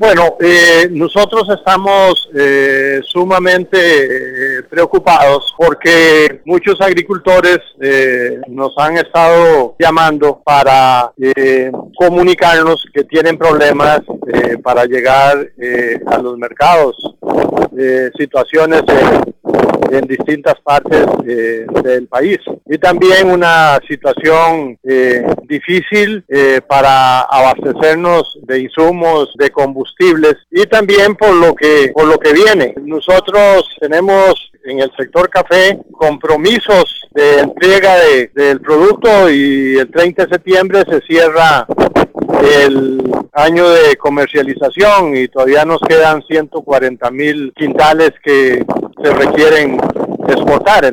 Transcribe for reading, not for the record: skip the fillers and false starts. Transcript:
Bueno, nosotros estamos sumamente preocupados porque muchos agricultores nos han estado llamando para comunicarnos que tienen problemas para llegar a los mercados, situaciones en distintas partes del país, y también una situación difícil para abastecernos de insumos, de combustibles, y también por lo que viene. Nosotros tenemos en el sector café compromisos de entrega del producto, y el 30 de septiembre se cierra el año de comercialización y todavía nos quedan 140,000 quintales que se requieren exportar.